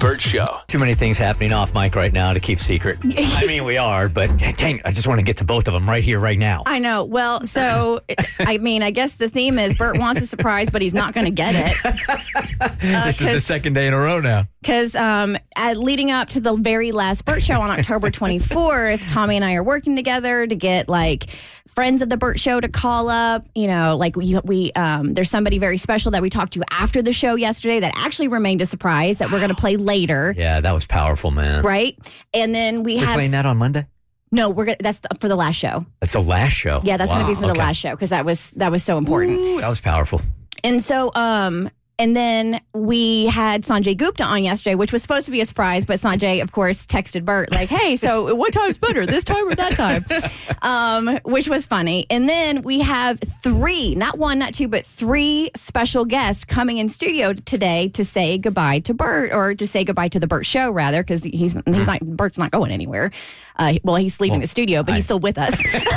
Burt Show. Too many things happening off mic right now to keep secret. I mean, we are, but dang, I just want to get to both of them right here, right now. I know. Well, so, I guess the theme is Burt wants a surprise, but he's not going to get it. This is the second day in a row now. Because leading up to the very last Burt Show on October 24th, Tommy and I are working together to get, friends of the Burt Show to call up. You know, there's somebody very special that we talked to after the show yesterday that actually remained a surprise that we're going to play later. Yeah, that was powerful, man. Right? And then We're playing that on Monday? No, that's for the last show. That's the last show? Yeah, that's going to be for the last show because that was so important. Ooh, that was powerful. And so, and then we had Sanjay Gupta on yesterday, which was supposed to be a surprise, but Sanjay, of course, texted Burt hey, so what time's better, this time or that time? Which was funny. And then we have three, not one, not two, but three special guests coming in studio today to say goodbye to Burt, or to say goodbye to the Burt Show, rather, because Burt's not going anywhere. He's leaving the studio, but he's still with us.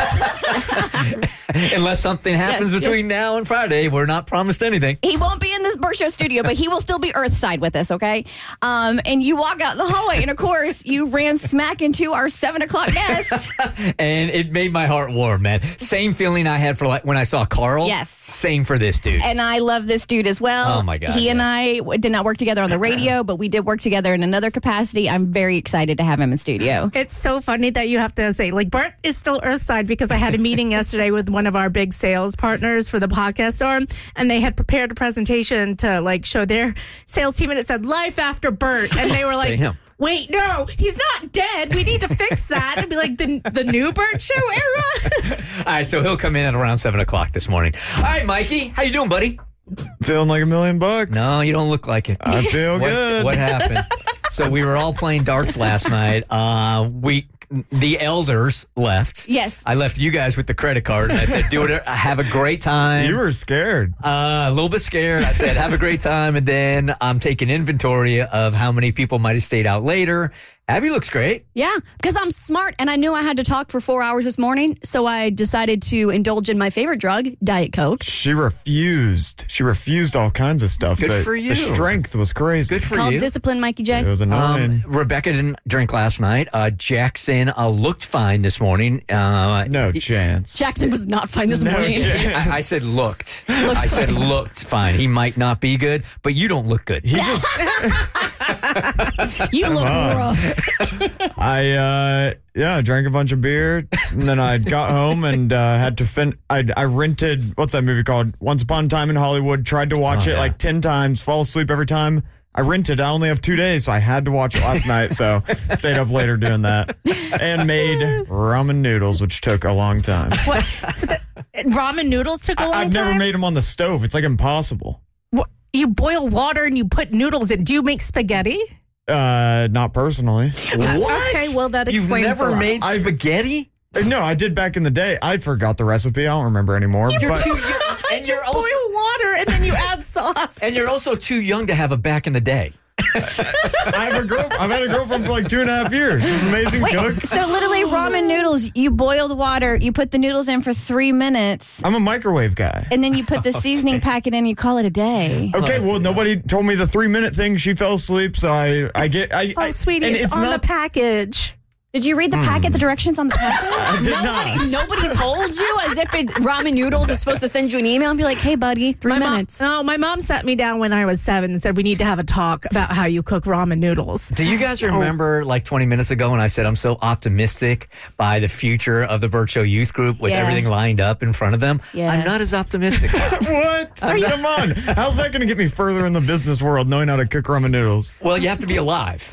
Unless something happens between now and Friday, we're not promised anything. He won't be in this Burt Show studio, but he will still be Earthside with us, okay? And you walk out the hallway, and of course, you ran smack into our 7 o'clock guest. And it made my heart warm, man. Same feeling I had for when I saw Carl. Yes. Same for this dude. And I love this dude as well. Oh, my God. He and I did not work together on the radio, but we did work together in another capacity. I'm very excited to have him in studio. It's so funny that you have to say, Burt is still Earthside, because I had a meeting yesterday with one of our big sales partners for the podcast arm, and they had prepared a presentation to show their sales team, and it said life after Burt, and they were like, wait, no, he's not dead. We need to fix that. It'd be like the new Burt Show era. All right, so he'll come in at around 7 o'clock this morning. All right, Mikey, how you doing, buddy? Feeling like $1 million. No, you don't look like it. I feel good. What happened? So we were all playing darts last night. The elders left. Yes. I left you guys with the credit card, and I said, do it. Have a great time. You were scared. A little bit scared. I said, have a great time, and then I'm taking inventory of how many people might have stayed out later. Abby looks great. Yeah, because I'm smart, and I knew I had to talk for 4 hours this morning, so I decided to indulge in my favorite drug, Diet Coke. She refused. She refused all kinds of stuff. Good for you. The strength was crazy. Good for Called you. discipline, Mikey J. It was annoying. Rebecca didn't drink last night. Jackson looked fine this morning. No chance. Jackson was not fine this morning. I said looked. I said looked fine. He might not be good, but you don't look good. He just... You look rough. I drank a bunch of beer, and then I got home and had to I rented, what's that movie called? Once Upon a Time in Hollywood. Tried to watch it 10 times, fall asleep every time. I rented. I only have 2 days, so I had to watch it last night. So stayed up later doing that, and made ramen noodles, which took a long time. What? Ramen noodles took a long time? I've never made them on the stove. It's impossible. What? You boil water and you put noodles in. Do you make spaghetti? Not personally. What? Okay, well, that explains You've never a lot. made spaghetti? No, I did back in the day. I forgot the recepe. I don't remember anymore. You're but too young, and you're also, boil water and then you add sauce. and you're also too young to have a back in the day. I've had a girlfriend for 2.5 years. She's an amazing cook. So literally ramen noodles, you boil the water, you put the noodles in for 3 minutes, I'm a microwave guy. and then you put the seasoning packet in, you call it a day. Okay, well, nobody told me the 3-minute thing. She fell asleep, so Oh, sweetie, and it's on the package. Did you read the packet, the directions on the packet? I did not. Nobody told you, as if ramen noodles is supposed to send you an email and be like, hey, buddy, 3 minutes. My mom sat me down when I was 7 and said, we need to have a talk about how you cook ramen noodles. Do you guys remember 20 minutes ago when I said I'm so optimistic by the future of the Burt Show Youth Group with everything lined up in front of them? Yeah. I'm not as optimistic. What? Come on. How's that going to get me further in the business world, knowing how to cook ramen noodles? Well, you have to be alive.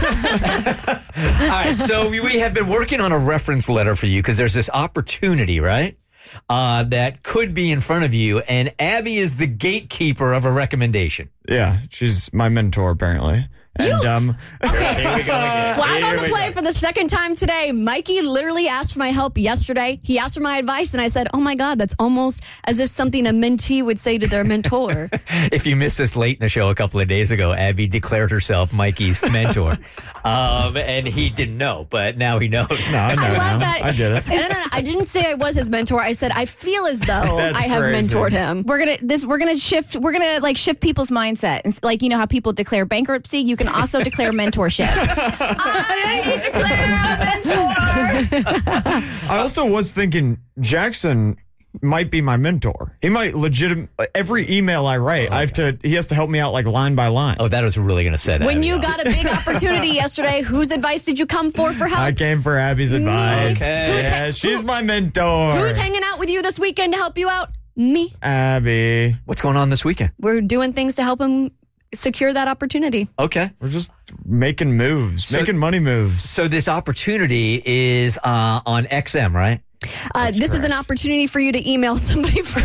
All right, so we have been working on a reference letter for you because there's this opportunity, right, that could be in front of you, and Abby is the gatekeeper of a recommendation. Yeah, she's my mentor, apparently. And Okay, flag on the play for the second time today. Mikey literally asked for my help yesterday. He asked for my advice, and I said, oh my God, that's almost as if something a mentee would say to their mentor. If you missed this late in the show a couple of days ago, Abby declared herself Mikey's mentor. And he didn't know, but now he knows. No, I know I love now. that. I get it. No, I didn't say I was his mentor. I said I feel as though That's I have crazy. mentored him. We're gonna shift people's minds mindset. It's like, you know how people declare bankruptcy? You can also declare mentorship. I declare a mentor. I also was thinking Jackson might be my mentor. He might every email I write, he has to help me out like line by line. Oh, that was really going to say that. When you got a big opportunity yesterday, whose advice did you come for help? I came for Abby's advice. Okay. Yeah, she's my mentor. Who's hanging out with you this weekend to help you out? Me. Abby. What's going on this weekend? We're doing things to help him secure that opportunity. Okay. We're just making moves, making money moves. So this opportunity is on XM, right? This is an opportunity for you to email somebody for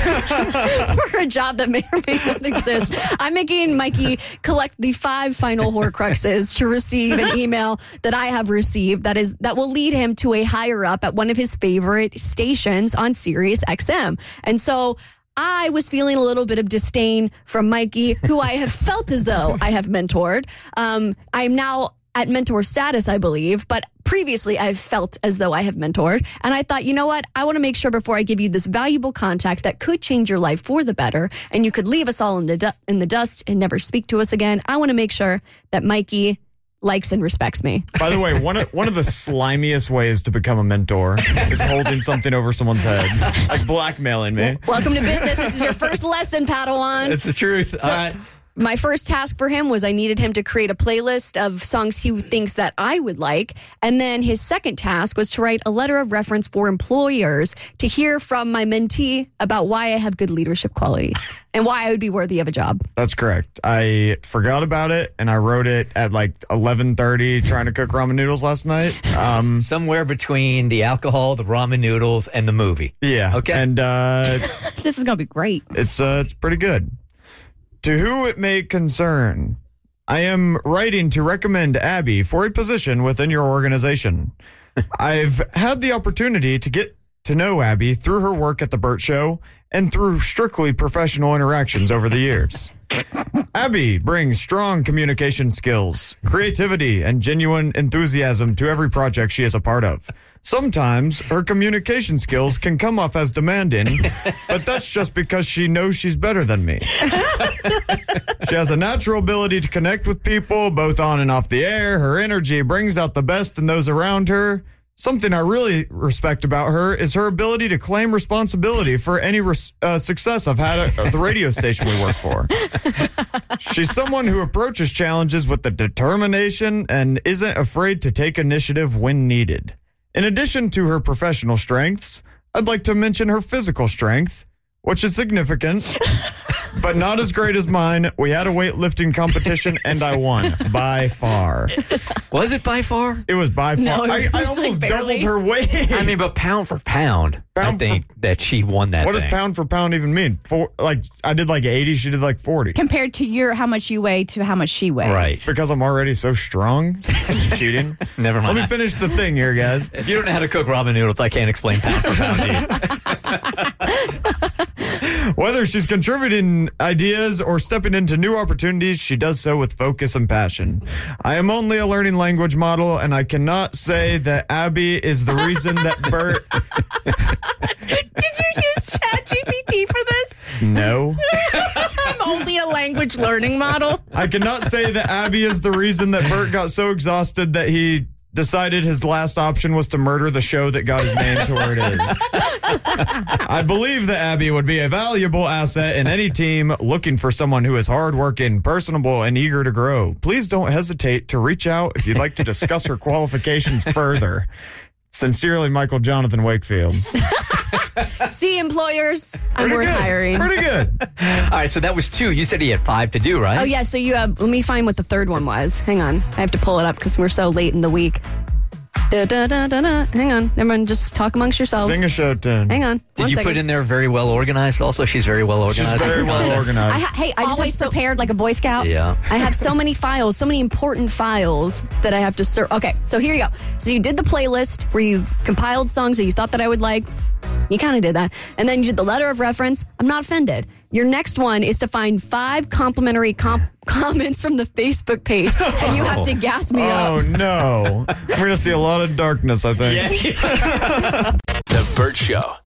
a job that may or may not exist. I'm making Mikey collect the 5 final Horcruxes to receive an email that I have received that will lead him to a higher up at one of his favorite stations on Sirius XM. And so I was feeling a little bit of disdain from Mikey, who I have felt as though I have mentored. I'm now at mentor status, I believe, but previously I've felt as though I have mentored. And I thought, you know what? I want to make sure before I give you this valuable contact that could change your life for the better, and you could leave us all in the dust and never speak to us again. I want to make sure that Mikey likes and respects me. By the way, one of the slimiest ways to become a mentor is holding something over someone's head, like blackmailing me. Welcome to business. This is your first lesson, Padawan. It's the truth. So, All right. My first task for him was I needed him to create a playlist of songs he thinks that I would like. And then his second task was to write a letter of reference for employers to hear from my mentee about why I have good leadership qualities and why I would be worthy of a job. That's correct. I forgot about it, and I wrote it at like 11:30 trying to cook ramen noodles last night. Somewhere between the alcohol, the ramen noodles, and the movie. Yeah. Okay. And This is going to be great. it's pretty good. To who it may concern, I am writing to recommend Abby for a position within your organization. I've had the opportunity to get to know Abby through her work at The Burt Show and through strictly professional interactions over the years. Abby brings strong communication skills, creativity, and genuine enthusiasm to every project she is a part of. Sometimes her communication skills can come off as demanding, but that's just because she knows she's better than me. She has a natural ability to connect with people, both on and off the air. Her energy brings out the best in those around her. Something I really respect about her is her ability to claim responsibility for any success I've had at the radio station we work for. She's someone who approaches challenges with the determination and isn't afraid to take initiative when needed. In addition to her professional strengths, I'd like to mention her physical strength, which is significant, but not as great as mine. We had a weightlifting competition, and I won by far. Was it by far? It was by far. No, I it was, almost like, barely. doubled her weight. I mean, but pound for pound, I think that she won that What does thing. pound for pound even mean? I did like 80, she did like 40. Compared to how much you weigh to how much she weighs. Right. Because I'm already so strong. Such cheating. Never mind. Let me finish the thing here, guys. If you don't know how to cook ramen noodles, I can't explain pound for pound to you. Whether she's contributing ideas or stepping into new opportunities, she does so with focus and passion. I am only a learning language model, and I cannot say that Abby is the reason that Bert... Did you use ChatGPT for this? No. I'm only a language learning model. I cannot say that Abby is the reason that Bert got so exhausted that he decided his last option was to murder the show that got his name to where it is. I believe that Abby would be a valuable asset in any team looking for someone who is hardworking, personable, and eager to grow. Please don't hesitate to reach out if you'd like to discuss her qualifications further. Sincerely, Michael Jonathan Wakefield. See, employers, I'm Pretty worth good. hiring. Pretty good. All right, so that was 2. You said he had 5 to do, right? Oh, yeah. So let me find what the third one was. Hang on. I have to pull it up because we're so late in the week. Hang on. Everyone just talk amongst yourselves. Sing a show tune. Hang on. Did you put in there very well organized also? She's very well She's organized. very well organized. I just have Always prepared like a Boy Scout. Yeah. I have so many files, so many important files that I have to search. Okay, so here you go. So you did the playlist where you compiled songs that you thought that I would like. You kind of did that. And then you did the letter of reference. I'm not offended. Your next one is to find 5 complimentary comments from the Facebook page, and you have to gas me up. Oh, no. We're going to see a lot of darkness, I think. The Burt Show.